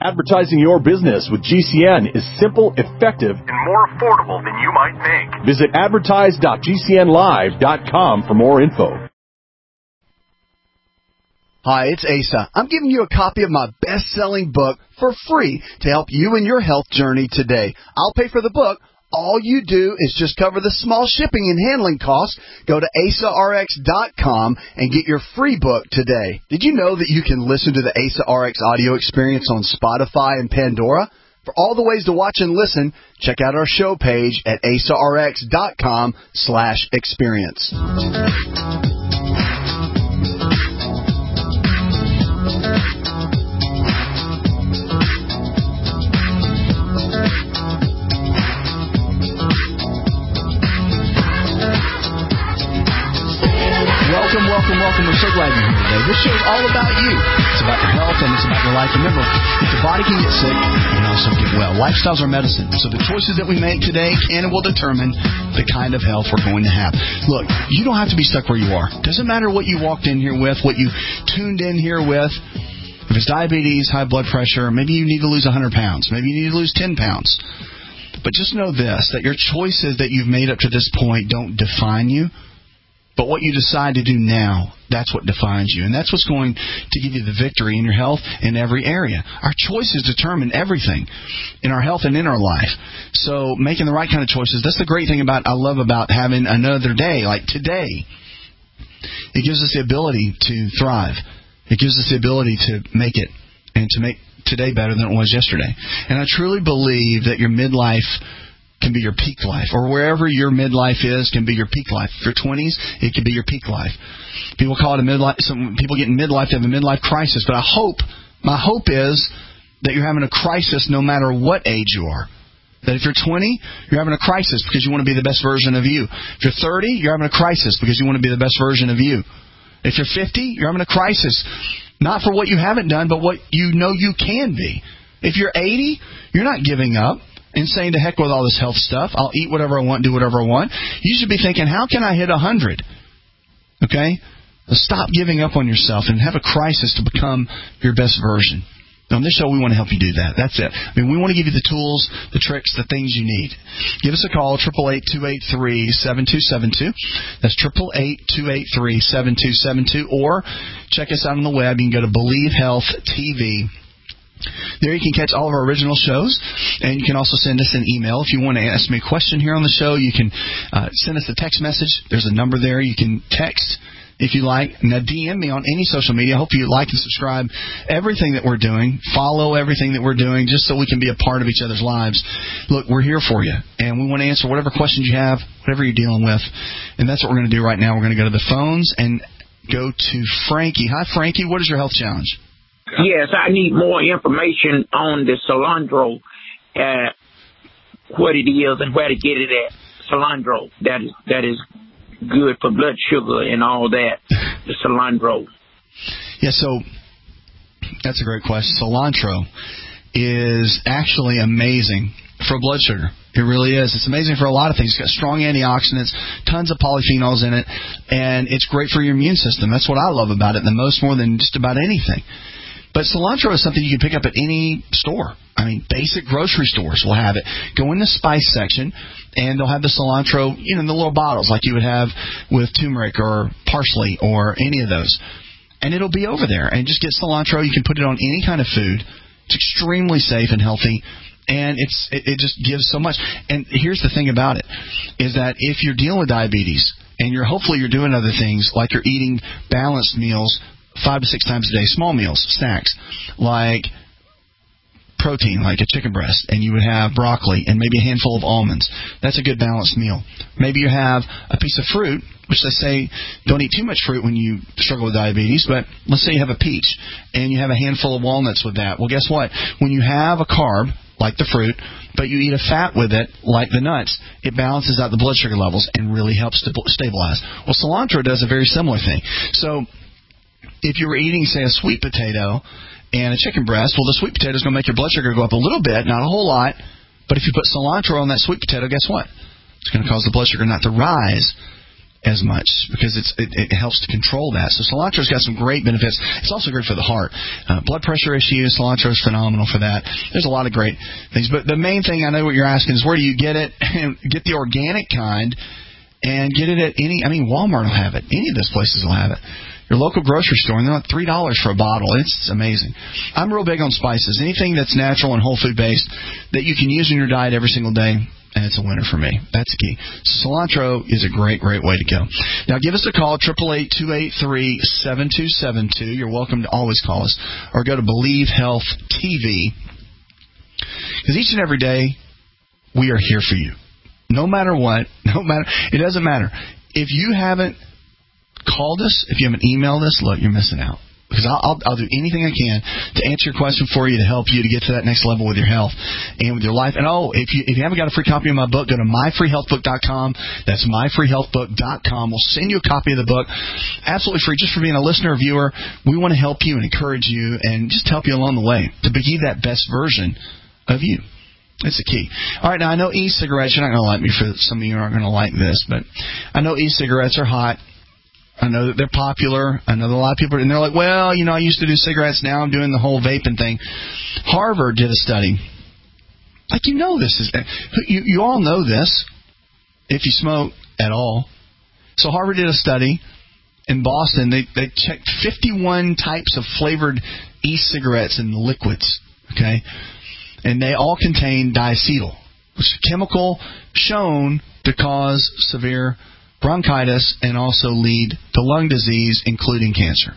Advertising your business with GCN is simple, effective, and more affordable than you might think. Visit advertise.gcnlive.com for more info. Hi, it's Asa. I'm giving you a copy of my best-selling book for free to help you in your health journey today. I'll pay for the book. All you do is just cover the small shipping and handling costs. Go to AsaRx.com and get your free book today. Did you know that you can listen to the Asa RX audio experience on Spotify and Pandora? For all the ways to watch and listen, check out our show page at AsaRx.com/experience. Welcome. We're so glad you're here today. This show is all about you. It's about your health and it's about your life. Remember, if the body can get sick, you can also get well. Lifestyles are medicine. So the choices that we make today can and will determine the kind of health we're going to have. Look, you don't have to be stuck where you are. Doesn't matter what you walked in here with, what you tuned in here with. If it's diabetes, high blood pressure, maybe you need to lose 100 pounds. Maybe you need to lose 10 pounds. But just know this, that your choices that you've made up to this point don't define you. But what you decide to do now, that's what defines you. And that's what's going to give you the victory in your health in every area. Our choices determine everything in our health and in our life. So making the right kind of choices, that's the great thing I love about having another day, like today. It gives us the ability to thrive. It gives us the ability to make it and to make today better than it was yesterday. And I truly believe that your midlife can be your peak life, or wherever your midlife is can be your peak life. If you're 20s, it can be your peak life. People call it a midlife. Some people get in midlife to have a midlife crisis, but my hope is that you're having a crisis no matter what age you are. That if you're 20, you're having a crisis because you want to be the best version of you. If you're 30, you're having a crisis because you want to be the best version of you. If you're 50, you're having a crisis, not for what you haven't done, but what you know you can be. If you're 80, you're not giving up and saying, to heck with all this health stuff. I'll eat whatever I want, do whatever I want. You should be thinking, how can I hit 100? Okay? Stop giving up on yourself and have a crisis to become your best version. On this show, we want to help you do that. That's it. We want to give you the tools, the tricks, the things you need. Give us a call, 888-283-7272. That's 888-283-7272. Or check us out on the web. You can go to Believe Health TV. There you can catch all of our original shows, and you can also send us an email. If you want to ask me a question here on the show, you can send us a text message. There's a number there. You can text if you like. Now, DM me on any social media. I hope you like and subscribe everything that we're doing. Follow everything that we're doing just so we can be a part of each other's lives. Look, we're here for you, and we want to answer whatever questions you have, whatever you're dealing with. And that's what we're going to do right now. We're going to go to the phones and go to Frankie. Hi, Frankie. What is your health challenge? Yes, I need more information on the cilantro, what it is and where to get it at. Cilantro, that is good for blood sugar and all that, the cilantro. Yeah, so that's a great question. Cilantro is actually amazing for blood sugar. It really is. It's amazing for a lot of things. It's got strong antioxidants, tons of polyphenols in it, and it's great for your immune system. That's what I love about it the most, more than just about anything. But cilantro is something you can pick up at any store. Basic grocery stores will have it. Go in the spice section, and they'll have the cilantro, in the little bottles like you would have with turmeric or parsley or any of those. And it'll be over there. And just get cilantro. You can put it on any kind of food. It's extremely safe and healthy. And it just gives so much. And here's the thing about it, is that if you're dealing with diabetes, and hopefully you're doing other things, like you're eating balanced meals 5 to 6 times a day, small meals, snacks, like protein, like a chicken breast, and you would have broccoli and maybe a handful of almonds. That's a good balanced meal. Maybe you have a piece of fruit, which they say don't eat too much fruit when you struggle with diabetes, but let's say you have a peach and you have a handful of walnuts with that. Well, guess what? When you have a carb, like the fruit, but you eat a fat with it, like the nuts, it balances out the blood sugar levels and really helps to stabilize. Well, cilantro does a very similar thing. So if you were eating, say, a sweet potato and a chicken breast, well, the sweet potato is going to make your blood sugar go up a little bit, not a whole lot. But if you put cilantro on that sweet potato, guess what? It's going to cause the blood sugar not to rise as much because it helps to control that. So cilantro's got some great benefits. It's also great for the heart. Blood pressure issues, cilantro is phenomenal for that. There's a lot of great things. But the main thing, I know what you're asking, is where do you get it? Get the organic kind and get it at Walmart will have it. Any of those places will have it. Your local grocery store, and they're like $3 for a bottle. It's amazing. I'm real big on spices. Anything that's natural and whole food based that you can use in your diet every single day, and it's a winner for me. That's the key. Cilantro is a great, great way to go. Now, give us a call, 888-283-7272. You're welcome to always call us. Or go to Believe Health TV. Because each and every day, we are here for you. No matter what, it doesn't matter. If you haven't called us, if you haven't emailed us, look, you're missing out. Because I'll do anything I can to answer your question for you, to help you to get to that next level with your health and with your life. And if you haven't got a free copy of my book, go to myfreehealthbook.com. That's myfreehealthbook.com. We'll send you a copy of the book absolutely free, just for being a listener or viewer. We want to help you and encourage you and just help you along the way to be that best version of you. That's the key. All right, now I know e-cigarettes, you're not going to like me for some of you aren't going to like this, but I know e-cigarettes are hot. I know that they're popular. I know that a lot of people, and they're like, well, I used to do cigarettes. Now I'm doing the whole vaping thing. Harvard did a study. Like, this is, you all know this if you smoke at all. So Harvard did a study in Boston. They checked 51 types of flavored e-cigarettes and liquids, okay? And they all contain diacetyl, which is a chemical shown to cause severe bronchitis and also lead to lung disease, including cancer.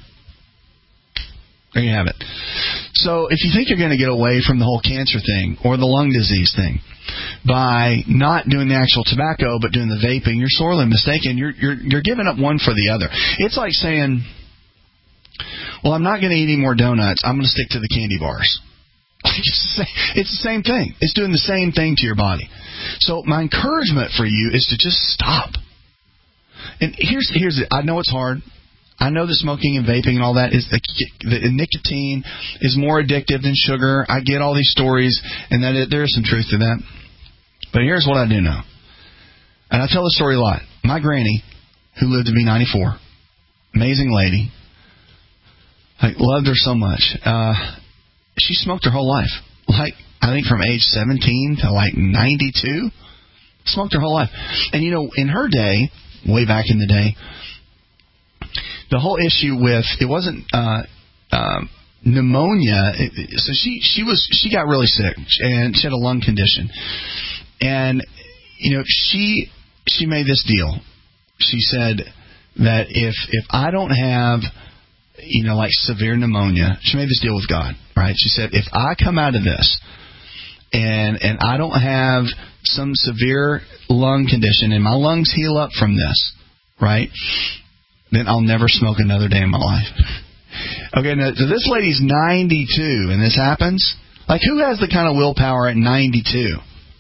There you have it. So if you think you're going to get away from the whole cancer thing or the lung disease thing by not doing the actual tobacco but doing the vaping, you're sorely mistaken. You're giving up one for the other. It's like saying, well, I'm not going to eat any more donuts. I'm going to stick to the candy bars. It's the same thing. It's doing the same thing to your body. So my encouragement for you is to just stop. And here's it. I know it's hard. I know that smoking and vaping and all that is the nicotine is more addictive than sugar. I get all these stories, and that there is some truth to that. But here's what I do know, and I tell the story a lot. My granny, who lived to be 94, amazing lady. I loved her so much. She smoked her whole life. Like, I think from age 17 to like 92, smoked her whole life. And in her day, way back in the day, the whole issue with it wasn't pneumonia. So she got really sick, and she had a lung condition. And she made this deal. She said that if I don't have like severe pneumonia, she made this deal with God, right? She said, if I come out of this and I don't have some severe lung condition and my lungs heal up from this, right, then I'll never smoke another day in my life. Okay, now, so this lady's 92 and this happens. Like, who has the kind of willpower at 92?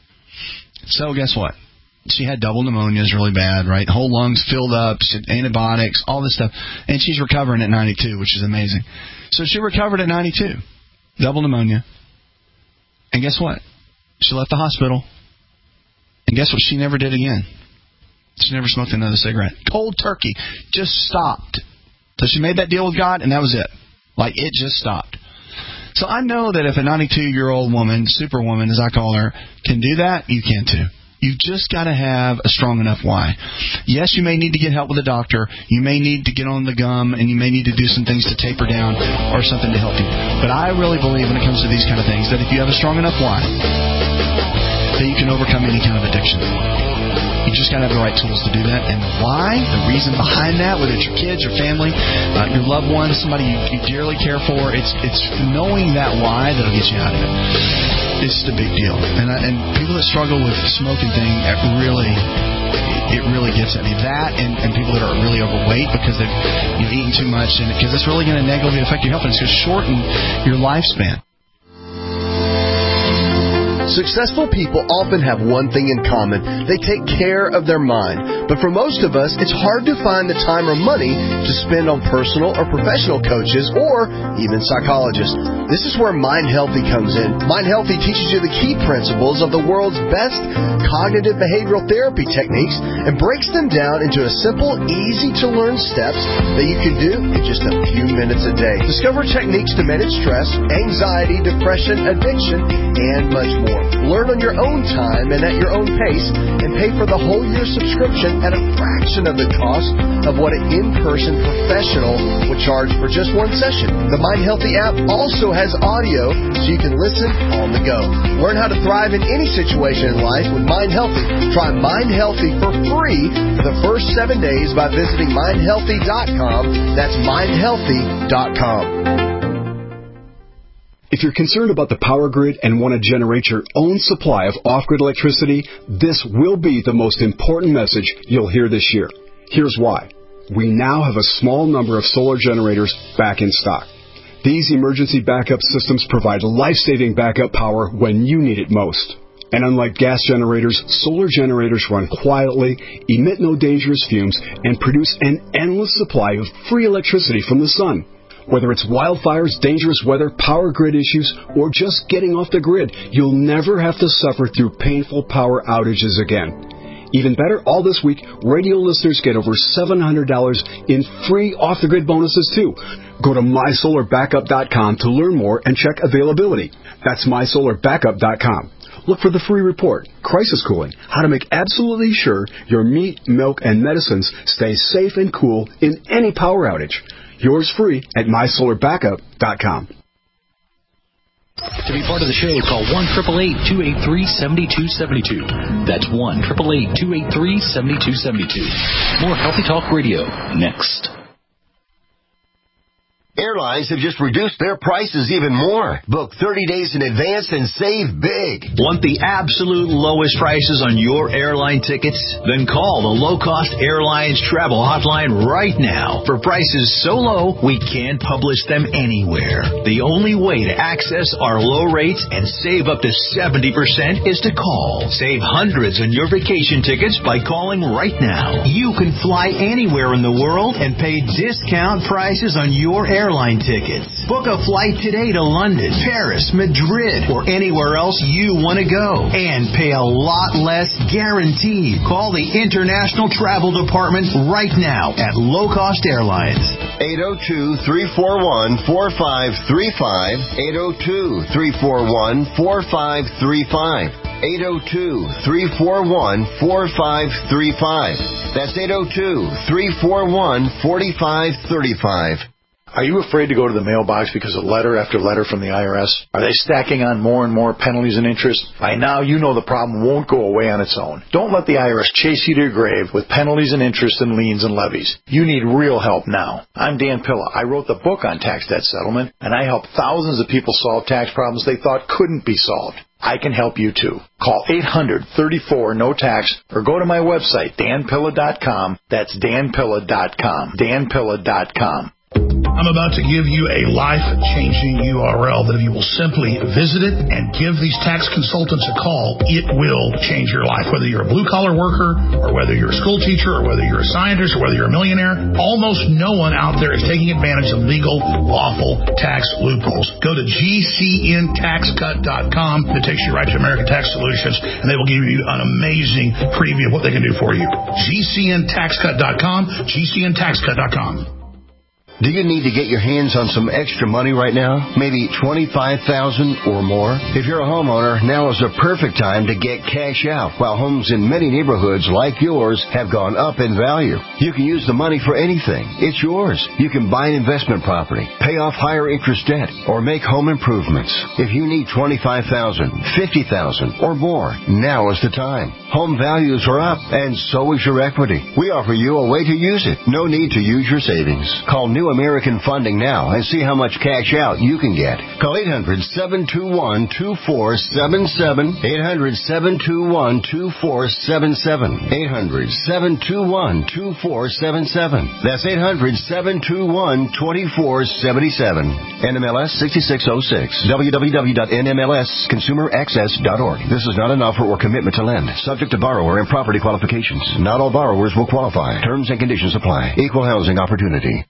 So guess what? She had double pneumonias really bad, right? Whole lungs filled up, she had antibiotics, all this stuff. And she's recovering at 92, which is amazing. So she recovered at 92, double pneumonia. And guess what? She left the hospital. And guess what? She never did again. She never smoked another cigarette. Cold turkey. Just stopped. So she made that deal with God, and that was it. Like, it just stopped. So I know that if a 92-year-old woman, superwoman as I call her, can do that, you can too. You've just got to have a strong enough why. Yes, you may need to get help with a doctor. You may need to get on the gum, and you may need to do some things to taper down or something to help you. But I really believe when it comes to these kind of things that if you have a strong enough why, that you can overcome any kind of addiction. You just got to have the right tools to do that. And the why, the reason behind that, whether it's your kids, your family, your loved ones, somebody you dearly care for, it's knowing that why that'll get you out of it. It's just a big deal. And people that struggle with the smoking thing, it really gets at me. That and people that are really overweight because they've eaten too much, and because it's really going to negatively affect your health, and it's going to shorten your lifespan. Successful people often have one thing in common. They take care of their mind. But for most of us, it's hard to find the time or money to spend on personal or professional coaches or even psychologists. This is where Mind Healthy comes in. Mind Healthy teaches you the key principles of the world's best cognitive behavioral therapy techniques and breaks them down into a simple, easy-to-learn steps that you can do in just a few minutes a day. Discover techniques to manage stress, anxiety, depression, addiction, and much more. Learn on your own time and at your own pace, and pay for the whole year subscription at a fraction of the cost of what an in-person professional would charge for just one session. The Mind Healthy app also has audio so you can listen on the go. Learn how to thrive in any situation in life with Mind Healthy. Try Mind Healthy for free for the first 7 days by visiting mindhealthy.com. That's mindhealthy.com. If you're concerned about the power grid and want to generate your own supply of off-grid electricity, this will be the most important message you'll hear this year. Here's why. We now have a small number of solar generators back in stock. These emergency backup systems provide life-saving backup power when you need it most. And unlike gas generators, solar generators run quietly, emit no dangerous fumes, and produce an endless supply of free electricity from the sun. Whether it's wildfires, dangerous weather, power grid issues, or just getting off the grid, you'll never have to suffer through painful power outages again. Even better, all this week, radio listeners get over $700 in free off-the-grid bonuses, too. Go to mysolarbackup.com to learn more and check availability. That's mysolarbackup.com. Look for the free report, Crisis Cooling, how to make absolutely sure your meat, milk, and medicines stay safe and cool in any power outage. Yours free at mysolarbackup.com. To be part of the show, call 1-888-283-7272. That's 1-888-283-7272. More Healthy Talk Radio next. Airlines have just reduced their prices even more. Book 30 days in advance and save big. Want the absolute lowest prices on your airline tickets? Then call the Low Cost Airlines Travel Hotline right now. For prices so low, we can't publish them anywhere. The only way to access our low rates and save up to 70% is to call. Save hundreds on your vacation tickets by calling right now. You can fly anywhere in the world and pay discount prices on your airline tickets. Book a flight today to London, Paris, Madrid, or anywhere else you want to go. And pay a lot less guaranteed. Call the International Travel Department right now at Low Cost Airlines. 802-341-4535. 802-341-4535. 802-341-4535. That's 802-341-4535. Are you afraid to go to the mailbox because of letter after letter from the IRS? Are they stacking on more and more penalties and interest? By now, you know the problem won't go away on its own. Don't let the IRS chase you to your grave with penalties and interest and liens and levies. You need real help now. I'm Dan Pilla. I wrote the book on tax debt settlement, and I helped thousands of people solve tax problems they thought couldn't be solved. I can help you too. Call 800-34-NO-TAX or go to my website, danpilla.com. That's danpilla.com. danpilla.com. I'm about to give you a life-changing URL that if you will simply visit it and give these tax consultants a call, it will change your life. Whether you're a blue-collar worker or whether you're a school teacher or whether you're a scientist or whether you're a millionaire, almost no one out there is taking advantage of legal, lawful tax loopholes. Go to GCNTaxCut.com. It takes you right to American Tax Solutions, and they will give you an amazing preview of what they can do for you. GCNTaxCut.com, GCNTaxCut.com. Do you need to get your hands on some extra money right now? Maybe $25,000 or more? If you're a homeowner, now is the perfect time to get cash out. While homes in many neighborhoods like yours have gone up in value, you can use the money for anything. It's yours. You can buy an investment property, pay off higher interest debt, or make home improvements. If you need $25,000, $50,000, or more, now is the time. Home values are up, and so is your equity. We offer you a way to use it. No need to use your savings. Call New New American Funding now and see how much cash out you can get. Call 800-721-2477. 800-721-2477. 800-721-2477. That's 800-721-2477. NMLS 6606. www.nmlsconsumeraccess.org. This is not an offer or commitment to lend. Subject to borrower and property qualifications. Not all borrowers will qualify. Terms and conditions apply. Equal housing opportunity.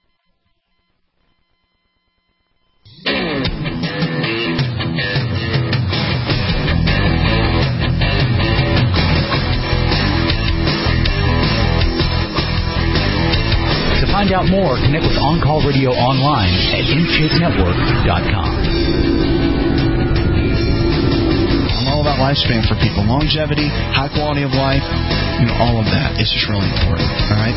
To find out more, connect with On Call Radio online at InShapeNetwork.com. All about lifespan for people, longevity, high quality of life, all of that. It's just really important. All right,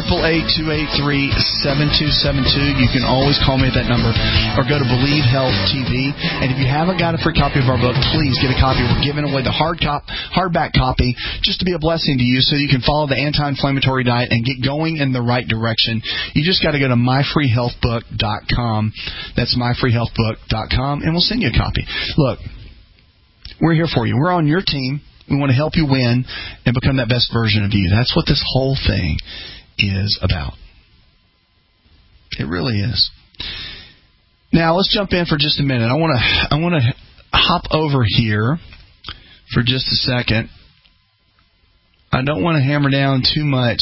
888-283-7272. You can always call me at that number, or go to Believe Health TV. And if you haven't got a free copy of our book, please get a copy. We're giving away the hardback copy just to be a blessing to you, so you can follow the anti-inflammatory diet and get going in the right direction. You just got to go to myfreehealthbook.com. That's myfreehealthbook.com, and we'll send you a copy. Look. We're here for you. We're on your team. We want to help you win and become that best version of you. That's what this whole thing is about. It really is. Now, let's jump in for just a minute. I want to hop over here for just a second. I don't want to hammer down too much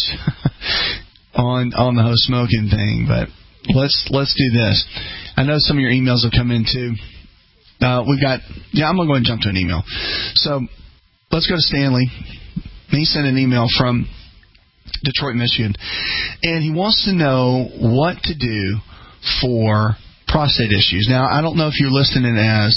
on the whole smoking thing, but let's do this. I know some of your emails have come in too. I'm going to go ahead and jump to an email. So let's go to Stanley. He sent an email from Detroit, Michigan, and he wants to know what to do for prostate issues. Now, I don't know if you're listening as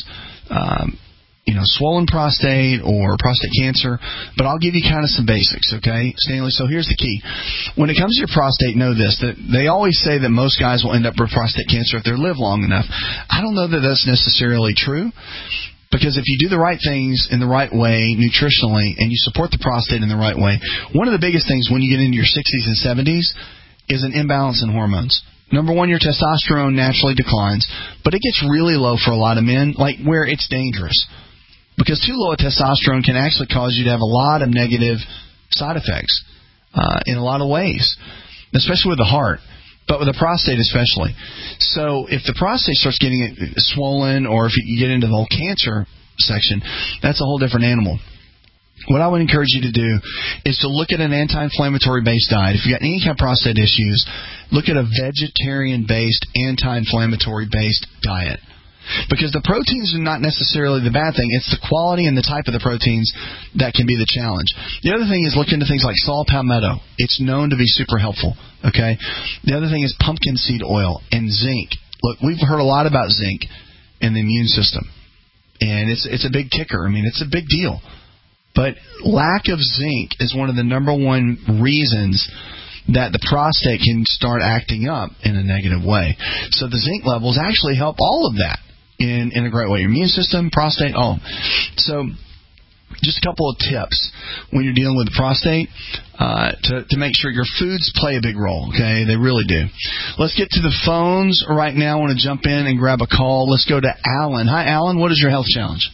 swollen prostate or prostate cancer, but I'll give you kind of some basics, okay, Stanley? So here's the key. When it comes to your prostate, know this, that they always say that most guys will end up with prostate cancer if they live long enough. I don't know that that's necessarily true, because if you do the right things in the right way nutritionally and you support the prostate in the right way, one of the biggest things when you get into your 60s and 70s is an imbalance in hormones. Number one, your testosterone naturally declines, but it gets really low for a lot of men, like where it's dangerous. Because too low a testosterone can actually cause you to have a lot of negative side effects in a lot of ways, especially with the heart, but with the prostate especially. So if the prostate starts getting swollen, or if you get into the whole cancer section, that's a whole different animal. What I would encourage you to do is to look at an anti-inflammatory based diet. If you've got any kind of prostate issues, look at a vegetarian-based, anti-inflammatory based diet. Because the proteins are not necessarily the bad thing. It's the quality and the type of the proteins that can be the challenge. The other thing is look into things like saw palmetto. It's known to be super helpful. Okay. The other thing is pumpkin seed oil and zinc. Look, we've heard a lot about zinc in the immune system, and it's a big kicker. I mean, it's a big deal. But lack of zinc is one of the number one reasons that the prostate can start acting up in a negative way. So the zinc levels actually help all of that in a great way. Your immune system, prostate, all. So just a couple of tips when you're dealing with the prostate to make sure your foods play a big role, okay? They really do. Let's get to the phones right now. I want to jump in and grab a call. Let's go to Alan. Hi, Alan. What is your health challenge?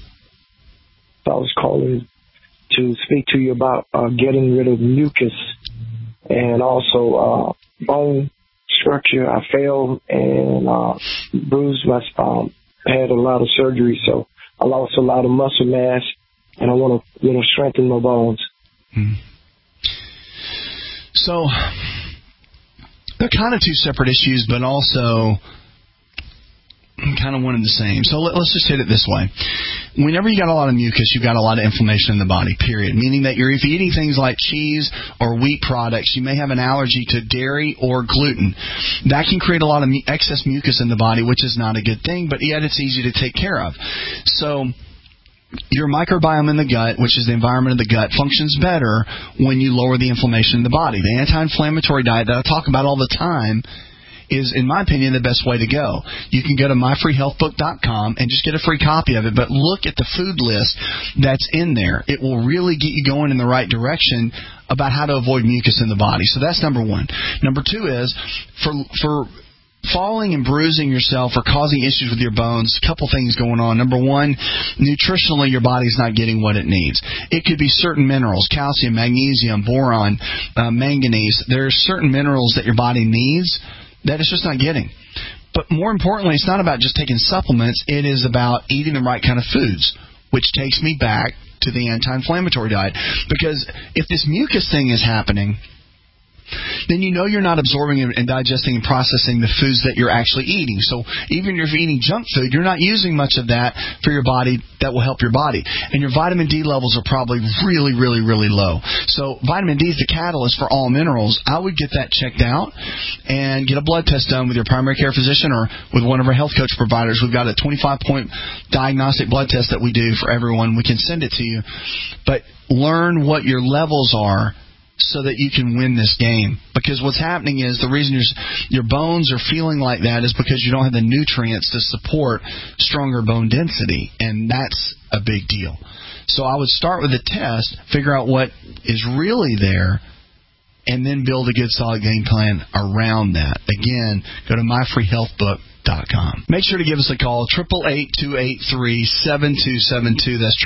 I was calling to speak to you about getting rid of mucus and also bone structure. I fell and bruised my spine. I had a lot of surgery, so I lost a lot of muscle mass, and I want to, strengthen my bones. So they're kind of two separate issues, but also kind of one and the same. So let's just hit it this way. Whenever you got a lot of mucus, you've got a lot of inflammation in the body, period. Meaning that if you're eating things like cheese or wheat products, you may have an allergy to dairy or gluten. That can create a lot of excess mucus in the body, which is not a good thing, but yet it's easy to take care of. So your microbiome in the gut, which is the environment of the gut, functions better when you lower the inflammation in the body. The anti-inflammatory diet that I talk about all the time is, in my opinion, the best way to go. You can go to myfreehealthbook.com and just get a free copy of it, but look at the food list that's in there. It will really get you going in the right direction about how to avoid mucus in the body. So that's number one. Number two is, for falling and bruising yourself or causing issues with your bones, a couple things going on. Number one, nutritionally, your body's not getting what it needs. It could be certain minerals, calcium, magnesium, boron, manganese. There's certain minerals that your body needs that it's just not getting. But more importantly, it's not about just taking supplements. It is about eating the right kind of foods, which takes me back to the anti-inflammatory diet. Because if this mucus thing is happening, then you know you're not absorbing and digesting and processing the foods that you're actually eating. So even if you're eating junk food, you're not using much of that for your body that will help your body. And your vitamin D levels are probably really, really, really low. So vitamin D is the catalyst for all minerals. I would get that checked out and get a blood test done with your primary care physician or with one of our health coach providers. We've got a 25-point diagnostic blood test that we do for everyone. We can send it to you. But learn what your levels are so that you can win this game. Because what's happening is the reason your bones are feeling like that is because you don't have the nutrients to support stronger bone density, and that's a big deal. So I would start with a test, figure out what is really there, and then build a good solid game plan around that. Again, go to myfreehealthbook.com. Make sure to give us a call, 888-283-7272. That's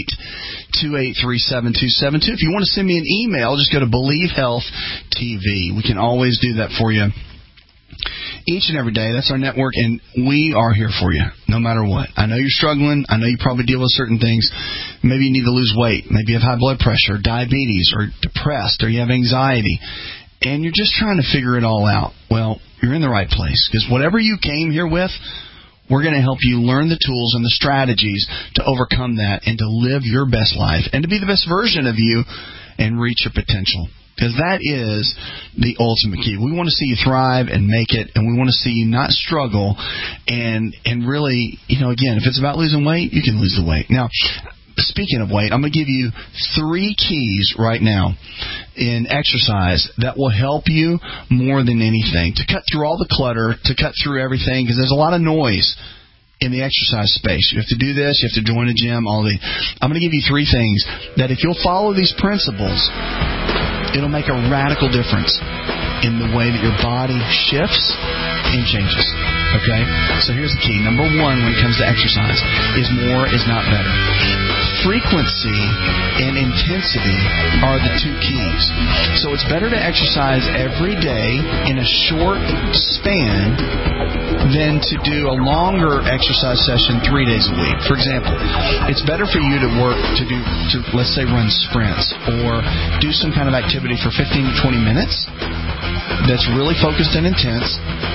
888-283-7272. If you want to send me an email, just go to Believe Health TV. We can always do that for you each and every day. That's our network, and we are here for you no matter what. I know you're struggling. I know you probably deal with certain things. Maybe you need to lose weight. Maybe you have high blood pressure, diabetes, or depressed, or you have anxiety. And you're just trying to figure it all out. Well, you're in the right place, because whatever you came here with, we're going to help you learn the tools and the strategies to overcome that and to live your best life and to be the best version of you and reach your potential. Because that is the ultimate key. We want to see you thrive and make it, and we want to see you not struggle. And really, again, if it's about losing weight, you can lose the weight. Now, speaking of weight, I'm going to give you 3 keys right now in exercise that will help you more than anything to cut through all the clutter, to cut through everything, because there's a lot of noise in the exercise space. You have to do this, you have to join a gym, all the. I'm going to give you 3 things that if you'll follow these principles, it'll make a radical difference in the way that your body shifts and changes. Okay? So here's the key. Number 1 when it comes to exercise is more is not better. Frequency and intensity are the 2 keys. So it's better to exercise every day in a short span than to do a longer exercise session 3 days a week. For example, it's better for you to let's say run sprints or do some kind of activity for 15 to 20 minutes that's really focused and intense,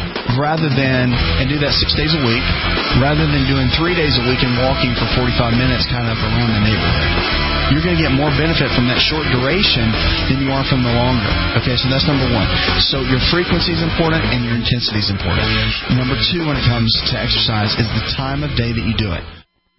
and do that 6 days a week, rather than doing 3 days a week and walking for 45 minutes kind of around the neighborhood. You're going to get more benefit from that short duration than you are from the longer. Okay, so that's number 1. So your frequency is important and your intensity is important. Number 2 when it comes to exercise is the time of day that you do it.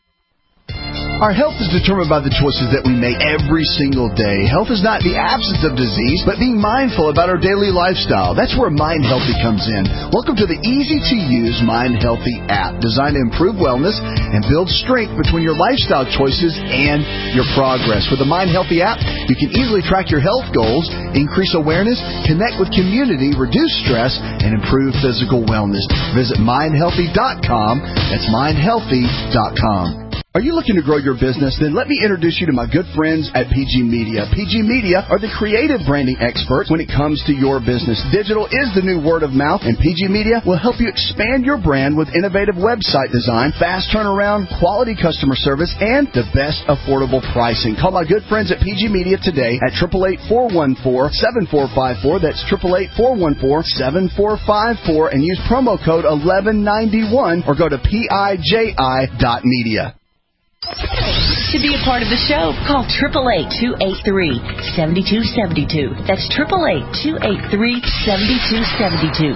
Our health is determined by the choices that we make every single day. Health is not the absence of disease, but being mindful about our daily lifestyle. That's where Mind Healthy comes in. Welcome to the easy-to-use Mind Healthy app, designed to improve wellness and build strength between your lifestyle choices and your progress. With the Mind Healthy app, you can easily track your health goals, increase awareness, connect with community, reduce stress, and improve physical wellness. Visit mindhealthy.com. That's mindhealthy.com. Are you looking to grow your business? Then let me introduce you to my good friends at PG Media. PG Media are the creative branding experts when it comes to your business. Digital is the new word of mouth, and PG Media will help you expand your brand with innovative website design, fast turnaround, quality customer service, and the best affordable pricing. Call my good friends at PG Media today at 888-414-7454. That's 888-414-7454, and use promo code 1191 or go to PIJI.media. To be a part of the show, call 888-283-7272. That's 888-283-7272.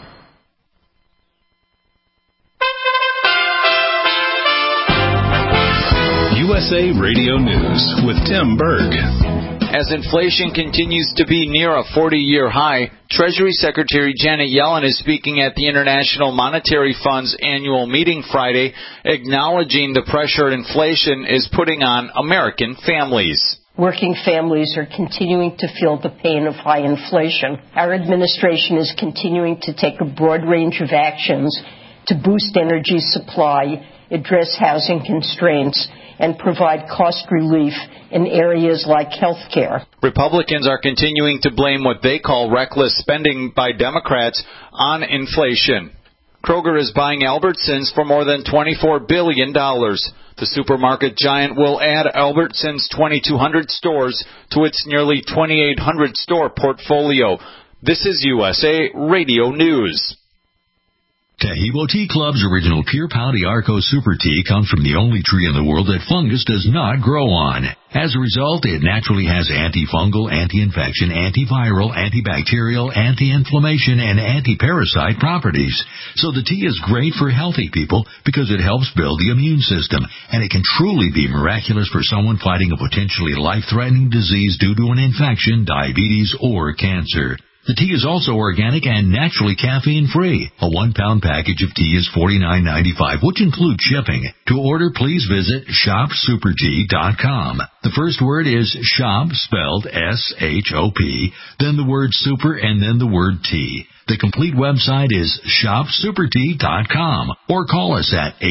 USA Radio News with Tim Berg. As inflation continues to be near a 40-year high, Treasury Secretary Janet Yellen is speaking at the International Monetary Fund's annual meeting Friday, acknowledging the pressure inflation is putting on American families. Working families are continuing to feel the pain of high inflation. Our administration is continuing to take a broad range of actions to boost energy supply, address housing constraints, and provide cost relief in areas like health care. Republicans are continuing to blame what they call reckless spending by Democrats on inflation. Kroger is buying Albertsons for more than $24 billion. The supermarket giant will add Albertsons' 2,200 stores to its nearly 2,800 store portfolio. This is USA Radio News. Taheebo Tea Club's original Pure Pouty Arco Super Tea comes from the only tree in the world that fungus does not grow on. As a result, it naturally has antifungal, anti-infection, antiviral, antibacterial, anti-inflammation, and anti-parasite properties. So the tea is great for healthy people because it helps build the immune system, and it can truly be miraculous for someone fighting a potentially life-threatening disease due to an infection, diabetes, or cancer. The tea is also organic and naturally caffeine-free. A 1-pound package of tea is $49.95, which includes shipping. To order, please visit shopsupertea.com. The first word is shop, spelled S-H-O-P, then the word super, and then the word tea. The complete website is shopsupertea.com, or call us at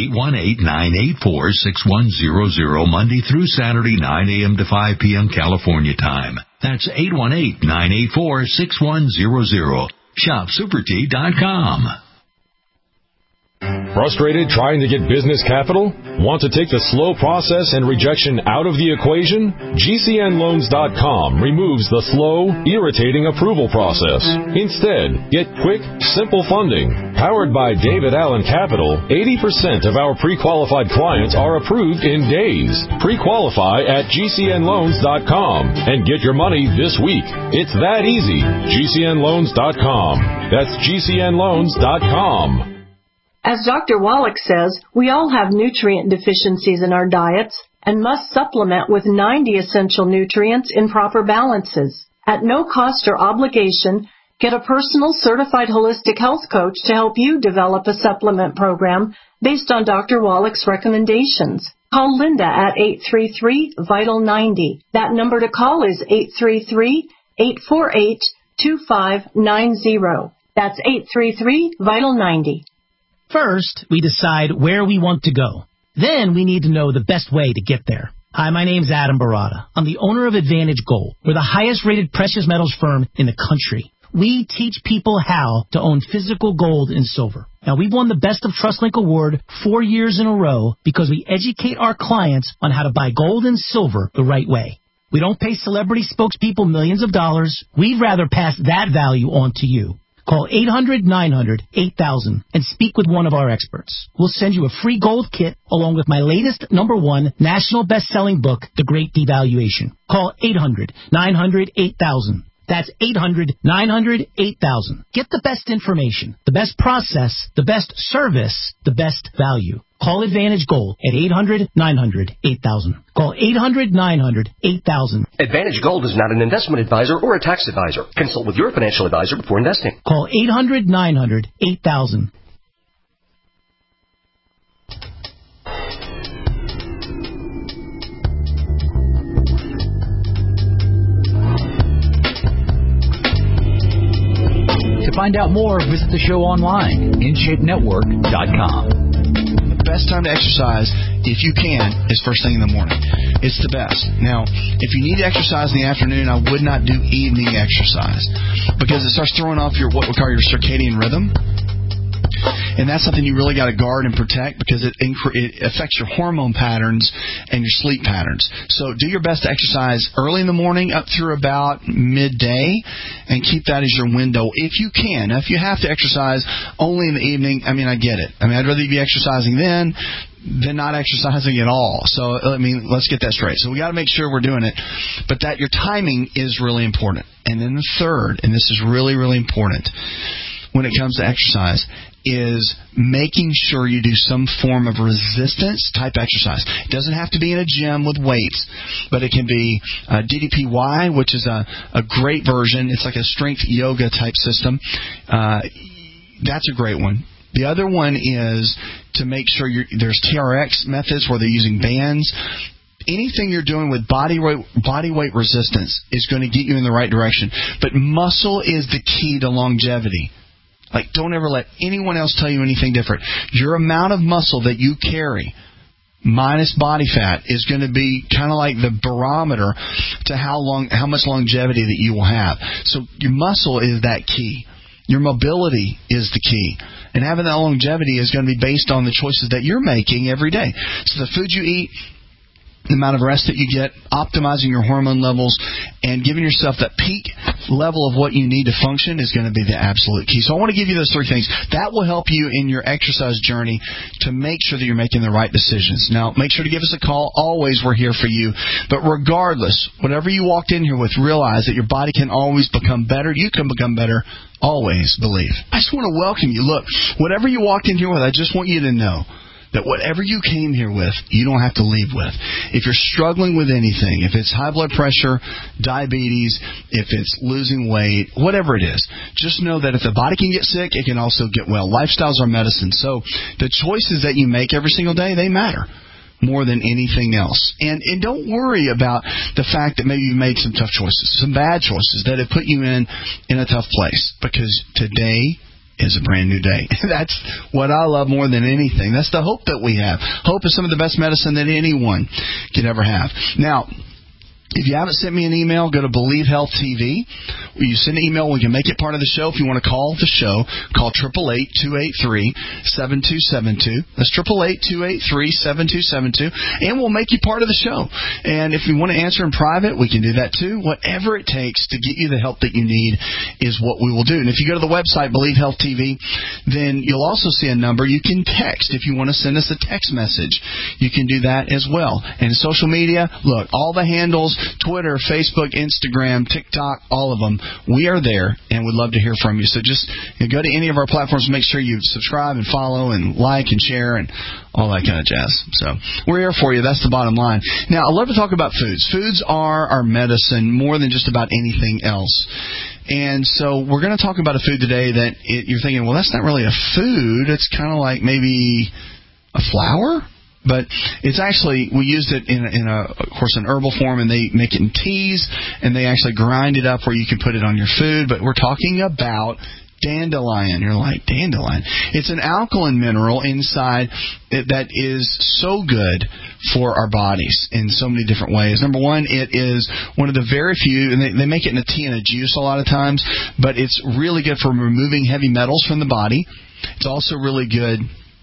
818-984-6100 Monday through Saturday, 9 a.m. to 5 p.m. California time. That's 818-984-6100. shopsupertea.com. Frustrated trying to get business capital? Want to take the slow process and rejection out of the equation? GCNloans.com removes the slow, irritating approval process. Instead, get quick, simple funding. Powered by David Allen Capital, 80% of our pre-qualified clients are approved in days. Pre-qualify at GCNloans.com and get your money this week. It's that easy. GCNloans.com. That's GCNloans.com. As Dr. Wallach says, we all have nutrient deficiencies in our diets and must supplement with 90 essential nutrients in proper balances. At no cost or obligation, get a personal certified holistic health coach to help you develop a supplement program based on Dr. Wallach's recommendations. Call Linda at 833-VITAL-90. That number to call is 833-848-2590. That's 833-VITAL-90. First, we decide where we want to go. Then we need to know the best way to get there. Hi, my name's Adam Barada. I'm the owner of Advantage Gold. We're the highest-rated precious metals firm in the country. We teach people how to own physical gold and silver. Now, we've won the Best of TrustLink Award 4 years in a row because we educate our clients on how to buy gold and silver the right way. We don't pay celebrity spokespeople millions of dollars. We'd rather pass that value on to you. Call 800-900-8000 and speak with one of our experts. We'll send you a free gold kit along with my latest #1 national best-selling book, The Great Devaluation. Call 800-900-8000. That's 800-900-8000. Get the best information, the best process, the best service, the best value. Call Advantage Gold at 800-900-8000. Call 800-900-8000. Advantage Gold is not an investment advisor or a tax advisor. Consult with your financial advisor before investing. Call 800-900-8000. To find out more, visit the show online, InShapeNetwork.com. The best time to exercise, if you can, is first thing in the morning. It's the best. Now, if you need to exercise in the afternoon, I would not do evening exercise because it starts throwing off your what we call your circadian rhythm. And that's something you really got to guard and protect because it affects your hormone patterns and your sleep patterns. So do your best to exercise early in the morning up through about midday and keep that as your window if you can. Now, if you have to exercise only in the evening, I mean, I get it. I mean, I'd rather you be exercising then than not exercising at all. So, I mean, let's get that straight. So we got to make sure we're doing it. But that your timing is really important. And then the third, and this is really, really important when it comes to exercise, is making sure you do some form of resistance type exercise. It doesn't have to be in a gym with weights, but it can be DDPY, which is a great version. It's like a strength yoga type system. That's a great one. The other one is to make sure there's TRX methods where they're using bands. anything you're doing with body weight resistance is going to get you in the right direction. But muscle is the key to longevity. Like, don't ever let anyone else tell you anything different. Your amount of muscle that you carry minus body fat is going to be kind of like the barometer to how much longevity that you will have. So your muscle is that key. Your mobility is the key. And having that longevity is going to be based on the choices that you're making every day. So the food you eat, the amount of rest that you get, optimizing your hormone levels, and giving yourself that peak level of what you need to function is going to be the absolute key. So I want to give you those three things. That will help you in your exercise journey to make sure that you're making the right decisions. Now, make sure to give us a call. Always, we're here for you. But regardless, whatever you walked in here with, realize that your body can always become better. You can become better. Always believe. I just want to welcome you. Look, whatever you walked in here with, I just want you to know that whatever you came here with, you don't have to leave with. If you're struggling with anything, if it's high blood pressure, diabetes, if it's losing weight, whatever it is, just know that if the body can get sick, it can also get well. Lifestyles are medicine. So the choices that you make every single day, they matter more than anything else. And don't worry about the fact that maybe you made some tough choices, some bad choices that have put you in a tough place. Because today is a brand new day. That's what I love more than anything. That's the hope that we have. Hope is some of the best medicine that anyone could ever have. Now, if you haven't sent me an email, go to Believe Health TV. You send an email, we can make it part of the show. If you want to call the show, call 888-283-7272. That's 888-283-7272. And we'll make you part of the show. And if you want to answer in private, we can do that too. Whatever it takes to get you the help that you need is what we will do. And if you go to the website, Believe Health TV, then you'll also see a number you can text. If you want to send us a text message, you can do that as well. And social media, look, all the handles, Twitter, Facebook, Instagram, TikTok, all of them. We are there and would love to hear from you. So just go to any of our platforms, make sure you subscribe and follow and like and share and all that kind of jazz. So we're here for you. That's the bottom line. Now, I love to talk about foods. Foods are our medicine more than just about anything else. And so we're going to talk about a food today that you're thinking, well, that's not really a food. It's kind of like maybe a flower. But it's actually, we used it of course, an herbal form, and they make it in teas, and they actually grind it up where you can put it on your food. But we're talking about dandelion. You're like, dandelion? It's an alkaline mineral inside that is so good for our bodies in so many different ways. Number one, it is one of the very few, and they make it in a tea and a juice a lot of times, but it's really good for removing heavy metals from the body. It's also really good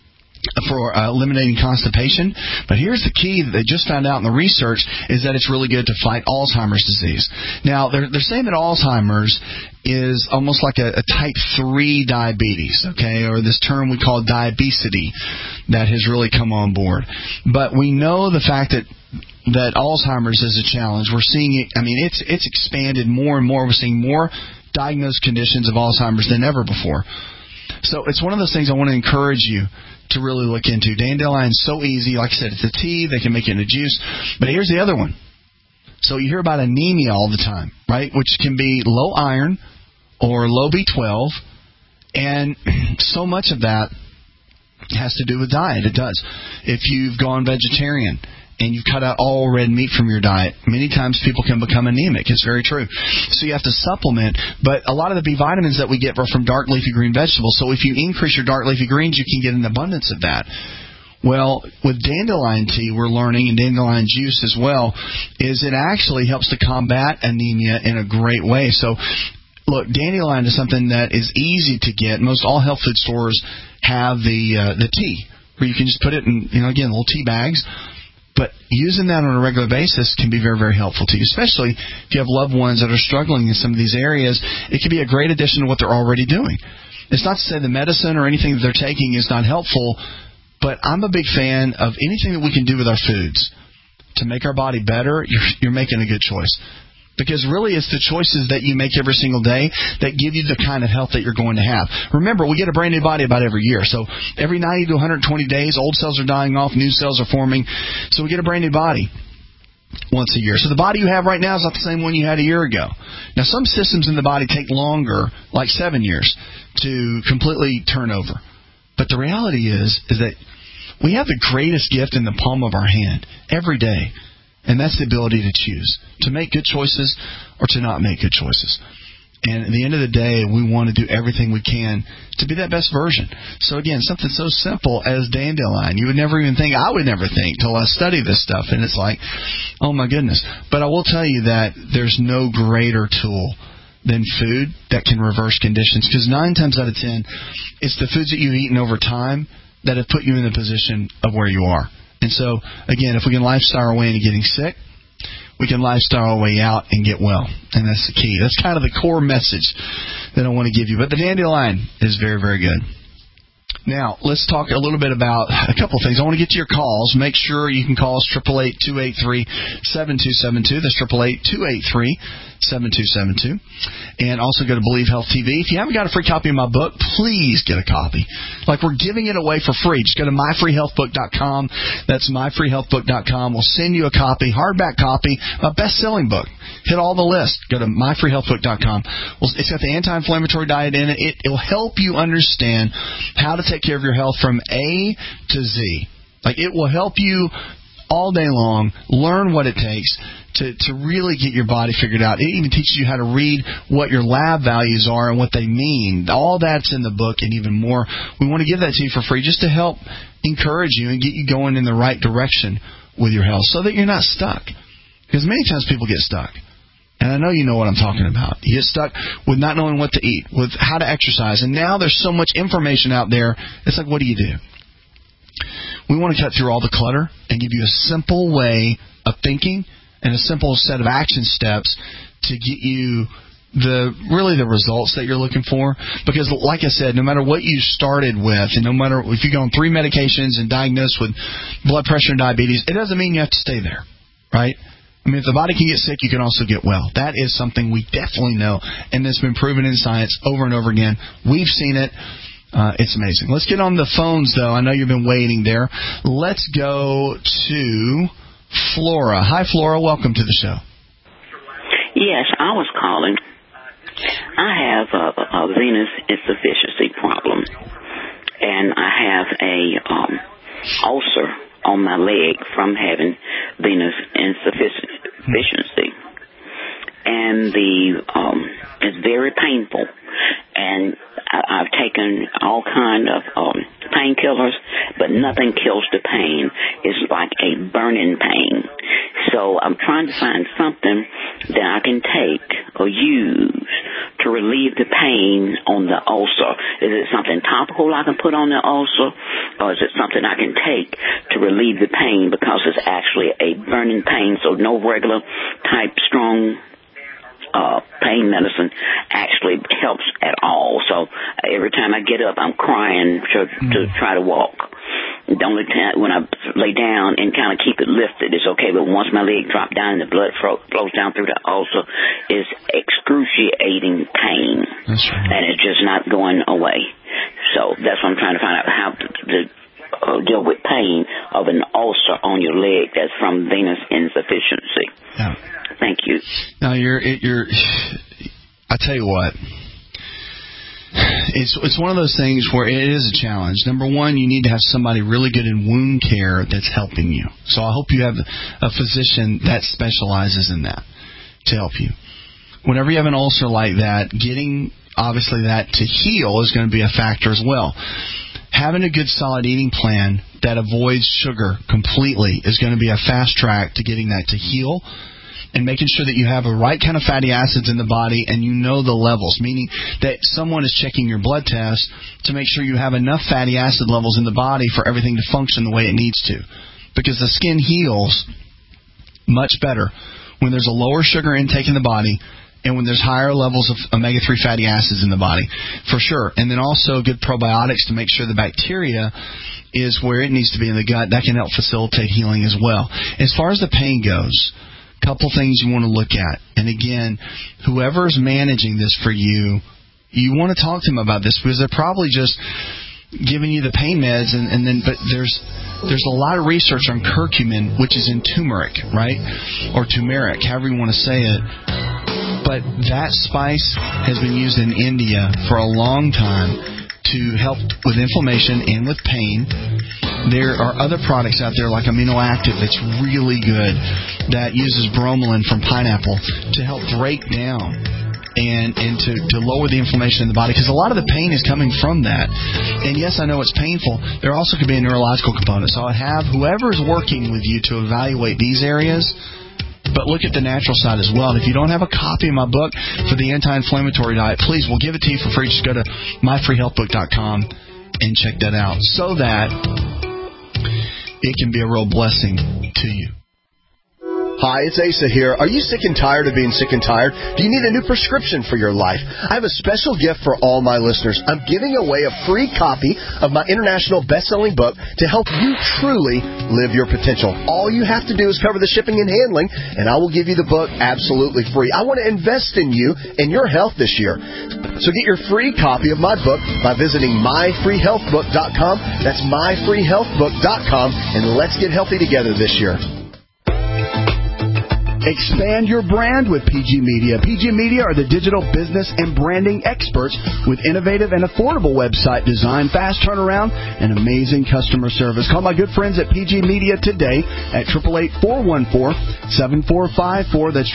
for eliminating constipation. But here's the key that they just found out in the research is that it's really good to fight Alzheimer's disease. Now, they're saying that Alzheimer's is almost like a type 3 diabetes, okay, or this term we call diabesity that has really come on board. But we know the fact that Alzheimer's is a challenge. We're seeing it, it's expanded more and more. We're seeing more diagnosed conditions of Alzheimer's than ever before. So it's one of those things I want to encourage you to really look into. Dandelion's so easy. Like I said, it's a tea. They can make it in a juice. But here's the other one. So you hear about anemia all the time, right, which can be low iron or low B12. And so much of that has to do with diet. It does. If you've gone vegetarian and you've cut out all red meat from your diet, many times people can become anemic. It's very true. So you have to supplement. But a lot of the B vitamins that we get are from dark leafy green vegetables. So if you increase your dark leafy greens, you can get an abundance of that. Well, with dandelion tea, we're learning, and dandelion juice as well, is it actually helps to combat anemia in a great way. So, look, dandelion is something that is easy to get. Most all health food stores have the tea, where you can just put it in, again, little tea bags. But using that on a regular basis can be very, very helpful to you, especially if you have loved ones that are struggling in some of these areas. It can be a great addition to what they're already doing. It's not to say the medicine or anything that they're taking is not helpful, but I'm a big fan of anything that we can do with our foods to make our body better. You're making a good choice. Because really it's the choices that you make every single day that give you the kind of health that you're going to have. Remember, we get a brand new body about every year. So every 90 to 120 days, old cells are dying off, new cells are forming. So we get a brand new body once a year. So the body you have right now is not the same one you had a year ago. Now, some systems in the body take longer, like 7 years, to completely turn over. But the reality is that we have the greatest gift in the palm of our hand every day. And that's the ability to choose, to make good choices or to not make good choices. And at the end of the day, we want to do everything we can to be that best version. So again, something so simple as Dandelion. You would never even think, I would never think till I study this stuff. And it's like, oh my goodness. But I will tell you that there's no greater tool than food that can reverse conditions. Because 9 times out of 10, it's the foods that you've eaten over time that have put you in the position of where you are. And so, again, if we can lifestyle our way into getting sick, we can lifestyle our way out and get well. And that's the key. That's kind of the core message that I want to give you. But the Dandelion is very, very good. Now, let's talk a little bit about a couple things. I want to get to your calls. Make sure you can call us 888-283-7272. That's 888-283-7272. And also go to Believe Health TV. If you haven't got a free copy of my book, please get a copy. Like, we're giving it away for free. Just go to myfreehealthbook.com. That's myfreehealthbook.com. We'll send you a copy, hardback copy, my best-selling book. Hit all the lists. Go to myfreehealthbook.com. It's got the anti-inflammatory diet in it. It will help you understand how to take care of your health from A to Z. Like, it will help you all day long learn what it takes to really get your body figured out. It even teaches you how to read what your lab values are and what they mean. All that's in the book and even more. We want to give that to you for free just to help encourage you and get you going in the right direction with your health so that you're not stuck. Because many times people get stuck. And I know you know what I'm talking about. You get stuck with not knowing what to eat, with how to exercise. And now there's so much information out there. It's like, what do you do? We want to cut through all the clutter and give you a simple way of thinking and a simple set of action steps to get you the results that you're looking for. Because, like I said, no matter what you started with, and no matter if you're on 3 medications and diagnosed with blood pressure and diabetes, it doesn't mean you have to stay there, right? I mean, if the body can get sick, you can also get well. That is something we definitely know, and it's been proven in science over and over again. We've seen it. It's amazing. Let's get on the phones, though. I know you've been waiting there. Let's go to Flora. Hi, Flora. Welcome to the show. Yes, I was calling. I have a venous insufficiency problem, and I have a ulcer on my leg from having venous insufficiency, and it's very painful. And I've taken all kind of painkillers, but nothing kills the pain. It's like a burning pain. So I'm trying to find something that I can take or use to relieve the pain on the ulcer. Is it something topical I can put on the ulcer, or is it something I can take to relieve the pain because it's actually a burning pain, so no regular type strong pain medicine actually helps at all. So every time I get up, I'm crying to try to walk. The only time when I lay down and kind of keep it lifted, it's okay. But once my leg drops down and the blood flows down through the ulcer, it's excruciating pain. That's right. And it's just not going away. So that's what I'm trying to find out, how to deal with pain of an ulcer on your leg that's from venous insufficiency. Yeah. Thank you. Now, I tell you what, it's one of those things where it is a challenge. Number one, you need to have somebody really good in wound care that's helping you. So I hope you have a physician that specializes in that to help you. Whenever you have an ulcer like that, getting obviously that to heal is going to be a factor as well. Having a good solid eating plan that avoids sugar completely is going to be a fast track to getting that to heal, and making sure that you have the right kind of fatty acids in the body and you know the levels, meaning that someone is checking your blood test to make sure you have enough fatty acid levels in the body for everything to function the way it needs to. Because the skin heals much better when there's a lower sugar intake in the body and when there's higher levels of omega-3 fatty acids in the body, for sure. And then also good probiotics to make sure the bacteria is where it needs to be in the gut. That can help facilitate healing as well. As far as the pain goes, couple things you want to look at. And again, whoever's managing this for you, you want to talk to them about this, because they're probably just giving you the pain meds, but there's a lot of research on curcumin, which is in turmeric, right? Or turmeric, however you want to say it. But that spice has been used in India for a long time to help with inflammation and with pain. There are other products out there like Amino Active that's really good that uses bromelain from pineapple to help break down and to lower the inflammation in the body, because a lot of the pain is coming from that. And yes, I know it's painful. There also could be a neurological component. So I have whoever's working with you to evaluate these areas, but look at the natural side as well. And if you don't have a copy of my book for the anti-inflammatory diet, please, we'll give it to you for free. Just go to myfreehealthbook.com and check that out so that it can be a real blessing to you. Hi, it's Asa here. Are you sick and tired of being sick and tired? Do you need a new prescription for your life? I have a special gift for all my listeners. I'm giving away a free copy of my international best-selling book to help you truly live your potential. All you have to do is cover the shipping and handling, and I will give you the book absolutely free. I want to invest in you and your health this year. So get your free copy of my book by visiting myfreehealthbook.com. That's myfreehealthbook.com, and let's get healthy together this year. Expand your brand with PG Media. PG Media are the digital business and branding experts with innovative and affordable website design, fast turnaround, and amazing customer service. Call my good friends at PG Media today at 888-414-7454. That's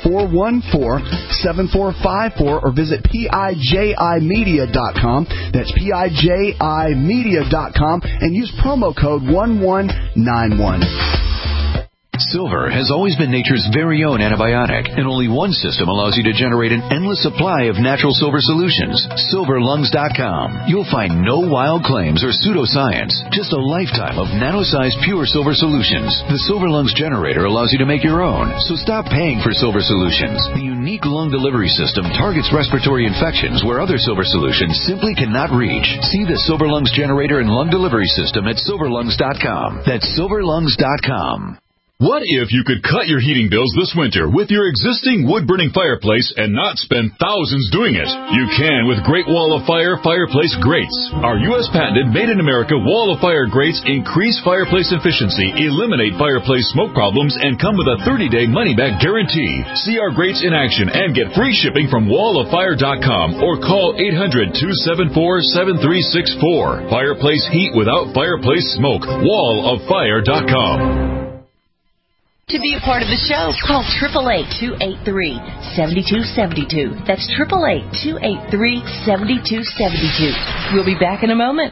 888-414-7454, or visit PIJImedia.com. That's PIJImedia.com, and use promo code 1191. Silver has always been nature's very own antibiotic, and only one system allows you to generate an endless supply of natural silver solutions. SilverLungs.com. You'll find no wild claims or pseudoscience, just a lifetime of nano-sized pure silver solutions. The Silver Lungs generator allows you to make your own, so stop paying for silver solutions. The unique lung delivery system targets respiratory infections where other silver solutions simply cannot reach. See the Silver Lungs generator and lung delivery system at SilverLungs.com. That's SilverLungs.com. What if you could cut your heating bills this winter with your existing wood-burning fireplace and not spend thousands doing it? You can with Great Wall of Fire fireplace grates. Our U.S. patented made-in-America Wall of Fire grates increase fireplace efficiency, eliminate fireplace smoke problems, and come with a 30-day money-back guarantee. See our grates in action and get free shipping from walloffire.com or call 800-274-7364. Fireplace heat without fireplace smoke. walloffire.com. To be a part of the show, call 888-283-7272. That's 888-283-7272. We'll be back in a moment.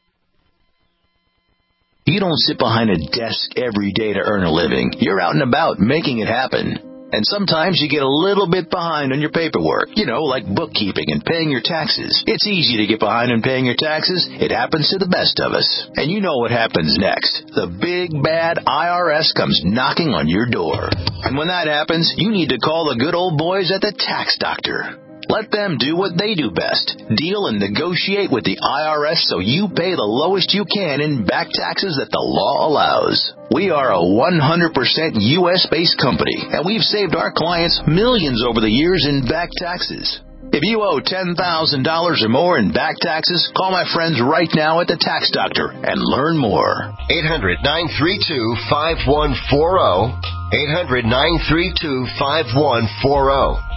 You don't sit behind a desk every day to earn a living. You're out and about making it happen. And sometimes you get a little bit behind on your paperwork, like bookkeeping and paying your taxes. It's easy to get behind on paying your taxes. It happens to the best of us. And you know what happens next. The big, bad IRS comes knocking on your door. And when that happens, you need to call the good old boys at the Tax Doctor. Let them do what they do best. Deal and negotiate with the IRS so you pay the lowest you can in back taxes that the law allows. We are a 100% U.S.-based company, and we've saved our clients millions over the years in back taxes. If you owe $10,000 or more in back taxes, call my friends right now at the Tax Doctor and learn more. 800-932-5140. 800-932-5140.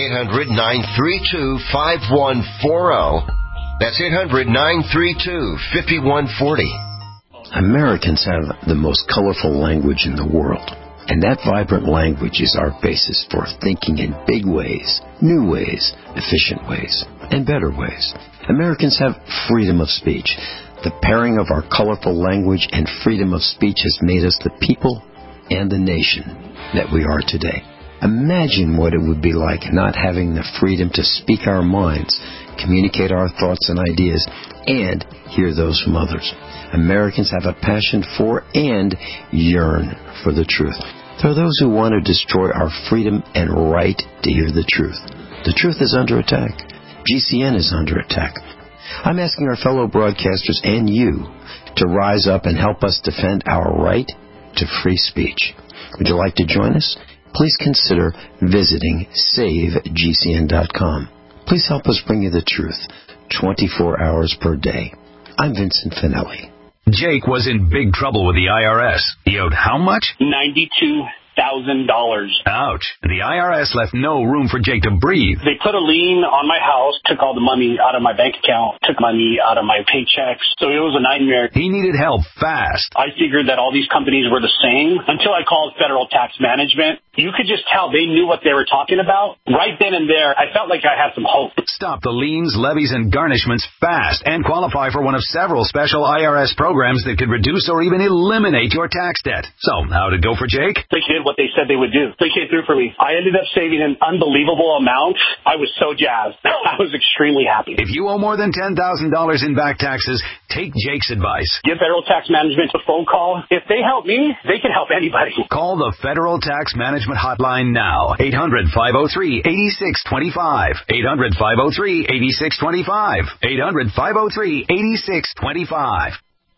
800-932-5140. That's 800-932-5140. Americans have the most colorful language in the world. And that vibrant language is our basis for thinking in big ways, new ways, efficient ways, and better ways. Americans have freedom of speech. The pairing of our colorful language and freedom of speech has made us the people and the nation that we are today. Imagine what it would be like not having the freedom to speak our minds, communicate our thoughts and ideas, and hear those from others. Americans have a passion for and yearn for the truth. There are those who want to destroy our freedom and right to hear the truth. The truth is under attack. GCN is under attack. I'm asking our fellow broadcasters and you to rise up and help us defend our right to free speech. Would you like to join us? Please consider visiting SaveGCN.com. Please help us bring you the truth 24 hours per day. I'm Vincent Finelli. Jake was in big trouble with the IRS. He owed how much? $92,000. Ouch. The IRS left no room for Jake to breathe. They put a lien on my house, took all the money out of my bank account, took money out of my paychecks. So it was a nightmare. He needed help fast. I figured that all these companies were the same until I called Federal Tax Management. You could just tell they knew what they were talking about. Right then and there, I felt like I had some hope. Stop the liens, levies, and garnishments fast and qualify for one of several special IRS programs that could reduce or even eliminate your tax debt. So, how'd it go for Jake? They did what they said they would do. They came through for me. I ended up saving an unbelievable amount. I was so jazzed. I was extremely happy. If you owe more than $10,000 in back taxes, take Jake's advice. Give Federal Tax Management a phone call. If they help me, they can help anybody. Call the Federal Tax Management hotline now. 800-503-8625. 800-503-8625. 800-503-8625.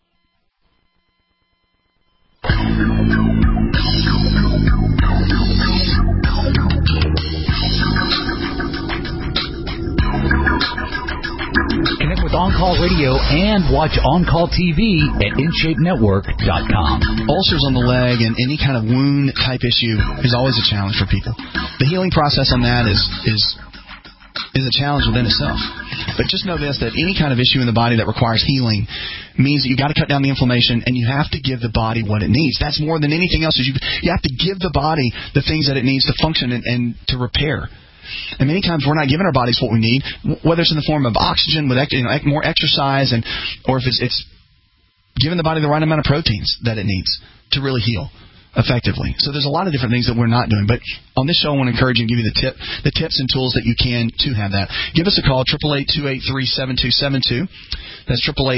Connect with On-Call Radio and watch On-Call TV at InShapeNetwork.com. Ulcers on the leg and any kind of wound type issue is always a challenge for people. The healing process on that is a challenge within itself. But just know this, that any kind of issue in the body that requires healing means that you've got to cut down the inflammation and you have to give the body what it needs. That's more than anything else. You have to give the body the things that it needs to function and to repair. And many times we're not giving our bodies what we need, whether it's in the form of oxygen with more exercise, or if it's giving the body the right amount of proteins that it needs to really heal effectively. So there's a lot of different things that we're not doing. But on this show, I want to encourage you and give you the tips and tools that you can to have that. Give us a call, 888-283-7272. That's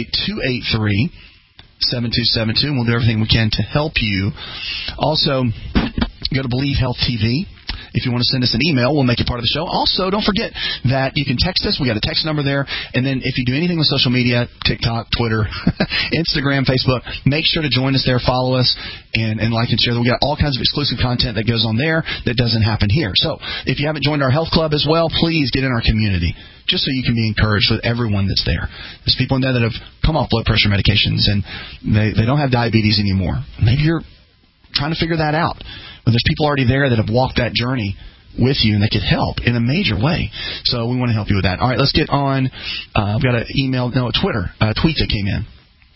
888-283-7272, and we'll do everything we can to help you. Also, go to Believe Health TV. If you want to send us an email, we'll make it part of the show. Also, don't forget that you can text us. We got a text number there. And then if you do anything with social media, TikTok, Twitter, Instagram, Facebook, make sure to join us there, follow us, and like and share. We got all kinds of exclusive content that goes on there that doesn't happen here. So if you haven't joined our health club as well, please get in our community, just so you can be encouraged with everyone that's there. There's people in there that have come off blood pressure medications, and they don't have diabetes anymore. Maybe you're trying to figure that out. But there's people already there that have walked that journey with you and that could help in a major way. So we want to help you with that. All right, let's get on. I've got a tweet that came in.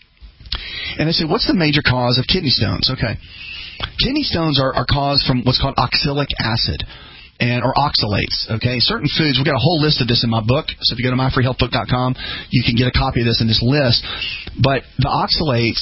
And they said, what's the major cause of kidney stones? Okay. Kidney stones are caused from what's called oxalic acid. Or oxalates, okay? Certain foods, we've got a whole list of this in my book. So if you go to myfreehealthbook.com, you can get a copy of this in this list. But the oxalates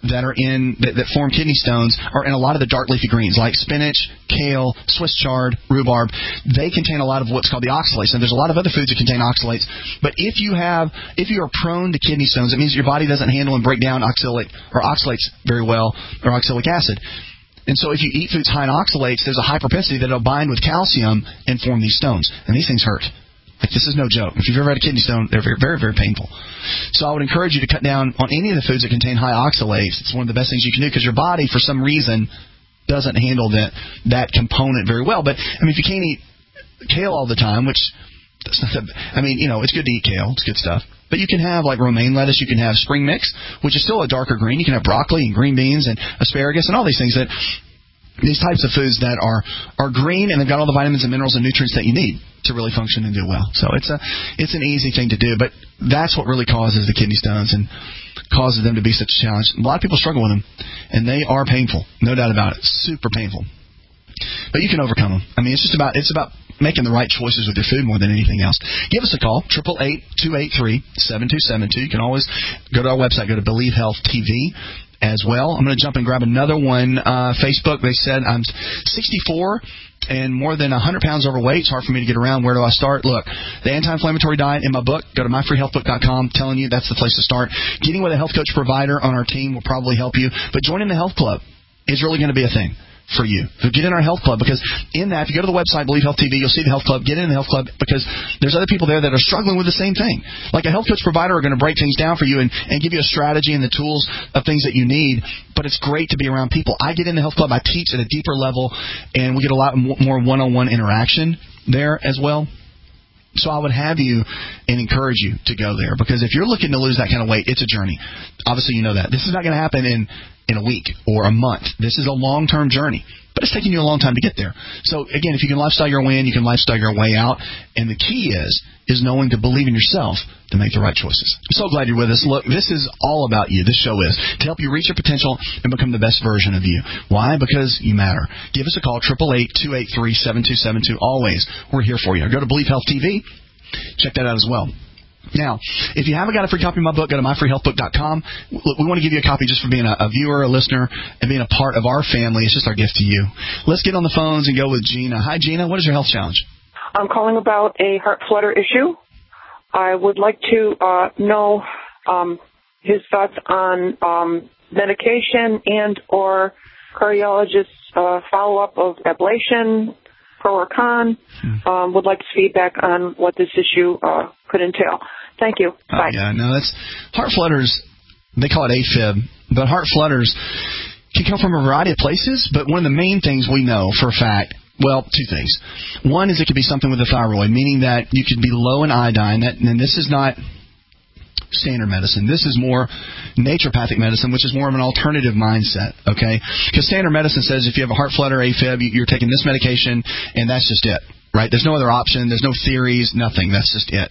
that form kidney stones are in a lot of the dark leafy greens like spinach, kale, Swiss chard, rhubarb. They contain a lot of what's called the oxalates, and there's a lot of other foods that contain oxalates. But if you are prone to kidney stones, it means your body doesn't handle and break down oxalates very well, or oxalic acid. And so if you eat foods high in oxalates, there's a high propensity that it'll bind with calcium and form these stones. And these things hurt. Like, this is no joke. If you've ever had a kidney stone, they're very, very, very painful. So I would encourage you to cut down on any of the foods that contain high oxalates. It's one of the best things you can do because your body, for some reason, doesn't handle that component very well. But, I mean, if you can't eat kale all the time, which that's not it's good to eat kale. It's good stuff. But you can have, like, romaine lettuce. You can have spring mix, which is still a darker green. You can have broccoli and green beans and asparagus and all these things these types of foods that are green and they've got all the vitamins and minerals and nutrients that you need to really function and do well. So it's an easy thing to do, but that's what really causes the kidney stones and causes them to be such a challenge. A lot of people struggle with them, and they are painful, no doubt about it, super painful. But you can overcome them. I mean, it's about making the right choices with your food more than anything else. Give us a call, 888-283-7272. You can always go to our website, go to Believe Health TV as well. I'm going to jump and grab another one. Facebook, they said I'm 64 and more than 100 pounds overweight. It's hard for me to get around. Where do I start? Look, the anti-inflammatory diet in my book, go to myfreehealthbook.com. Telling you that's the place to start. Getting with a health coach provider on our team will probably help you. But joining the health club is really going to be a thing for you. So get in our health club, because in that, if you go to the website, Believe Health TV, you'll see the health club. Get in the health club because there's other people there that are struggling with the same thing. Like a health coach provider are going to break things down for you and give you a strategy and the tools of things that you need, but it's great to be around people. I get in the health club, I teach at a deeper level, and we get a lot more one-on-one interaction there as well. So I would have you and encourage you to go there, because if you're looking to lose that kind of weight, it's a journey. Obviously, you know that. This is not going to happen in a week or a month. This is a long-term journey. but it's taking you a long time to get there. So, again, if you can lifestyle your way in, you can lifestyle your way out. And the key is knowing to believe in yourself to make the right choices. I'm so glad you're with us. Look, this is all about you. This show is to help you reach your potential and become the best version of you. Why? Because you matter. Give us a call, 888-283-7272. Always, we're here for you. Or go to Believe Health TV. Check that out as well. Now, if you haven't got a free copy of my book, go to myfreehealthbook.com. Look, we want to give you a copy just for being a viewer, a listener, and being a part of our family. It's just our gift to you. Let's get on the phones and go with Gina. Hi, Gina. What is your health challenge? I'm calling about a heart flutter issue. I would like to know his thoughts on medication and or cardiologist's follow-up of ablation, pro or con. Would like feedback on what this issue could entail. Thank you. Bye. Yeah, no, that's heart flutters. They call it AFib, but heart flutters can come from a variety of places. But one of the main things we know for a fact, well, two things. One is it could be something with the thyroid, meaning that you could be low in iodine. And this is not standard medicine. This is more naturopathic medicine, which is more of an alternative mindset, okay? Because standard medicine says if you have a heart flutter, AFib, you're taking this medication, and that's just it, right? There's no other option. There's no theories, nothing. That's just it.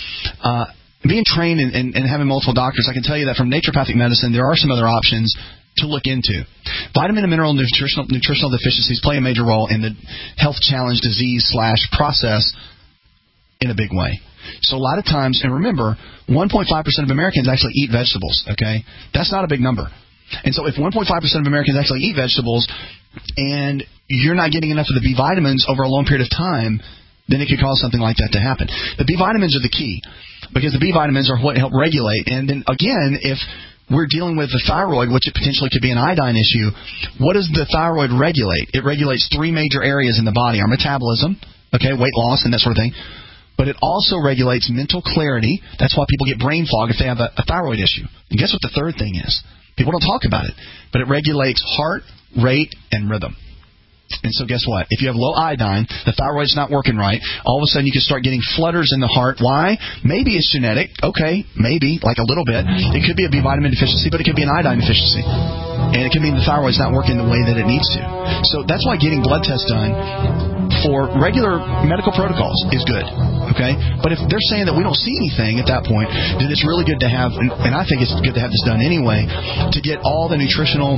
Being trained and having multiple doctors, I can tell you that from naturopathic medicine, there are some other options to look into. Vitamin and mineral nutritional deficiencies play a major role in the health challenge disease/process in a big way. So a lot of times, and remember, 1.5% of Americans actually eat vegetables, okay? That's not a big number. And so if 1.5% of Americans actually eat vegetables and you're not getting enough of the B vitamins over a long period of time, then it could cause something like that to happen. The B vitamins are the key because the B vitamins are what help regulate. And then, again, if we're dealing with the thyroid, which it potentially could be an iodine issue, what does the thyroid regulate? It regulates three major areas in the body: our metabolism, okay, weight loss and that sort of thing. But it also regulates mental clarity. That's why people get brain fog if they have a thyroid issue. And guess what the third thing is? People don't talk about it. But it regulates heart rate and rhythm. And so guess what? If you have low iodine, the thyroid's not working right, all of a sudden you can start getting flutters in the heart. Why? Maybe it's genetic. Okay, maybe, like a little bit. It could be a B vitamin deficiency, but it could be an iodine deficiency. And it could mean the thyroid's not working the way that it needs to. So that's why getting blood tests done for regular medical protocols is good. Okay? But if they're saying that we don't see anything at that point, then it's really good to have, and I think it's good to have this done anyway, to get all the nutritional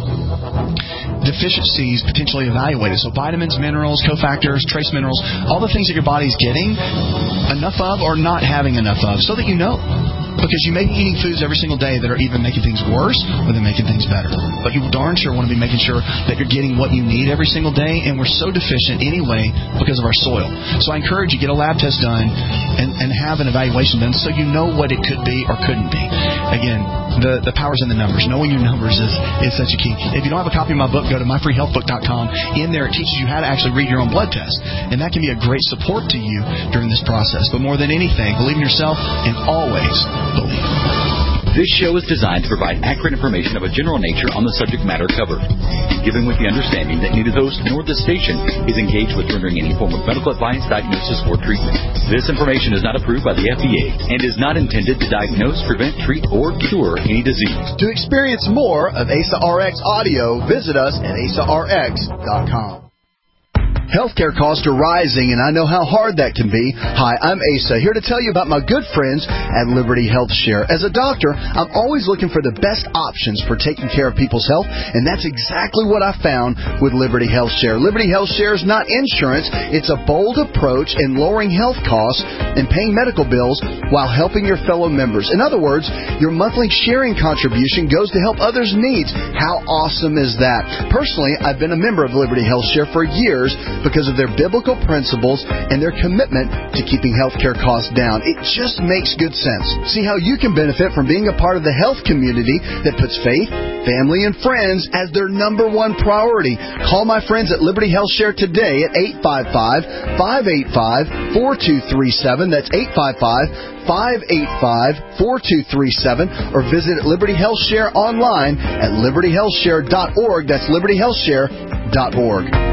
deficiencies potentially evaluated. So vitamins, minerals, cofactors, trace minerals, all the things that your body's getting enough of or not having enough of, so that you know. Because you may be eating foods every single day that are either making things worse or they're making things better. But you darn sure want to be making sure that you're getting what you need every single day, and we're so deficient anyway because of our soil. So I encourage you, get a lab test done and have an evaluation done so you know what it could be or couldn't be. Again, the power's in the numbers. Knowing your numbers is such a key. If you don't have a copy of my book, go to myfreehealthbook.com. In there, it teaches you how to actually read your own blood test. And that can be a great support to you during this process. But more than anything, believe in yourself and always believe. This show is designed to provide accurate information of a general nature on the subject matter covered, given with the understanding that neither host nor the station is engaged with rendering any form of medical advice, diagnosis, or treatment. This information is not approved by the FDA and is not intended to diagnose, prevent, treat, or cure any disease. To experience more of ASA RX audio, visit us at asarx.com. Healthcare costs are rising, and I know how hard that can be. Hi, I'm Asa, here to tell you about my good friends at Liberty Health Share. As a doctor, I'm always looking for the best options for taking care of people's health, and that's exactly what I found with Liberty Health Share. Liberty Health Share is not insurance. It's a bold approach in lowering health costs and paying medical bills while helping your fellow members. In other words, your monthly sharing contribution goes to help others' needs. How awesome is that? Personally, I've been a member of Liberty Health Share for years because of their biblical principles and their commitment to keeping healthcare costs down. It just makes good sense. See how you can benefit from being a part of the health community that puts faith, family, and friends as their number one priority. Call my friends at Liberty Health Share today at 855-585-4237. That's 855-585-4237, or visit Liberty Health Share online at libertyhealthshare.org. That's libertyhealthshare.org.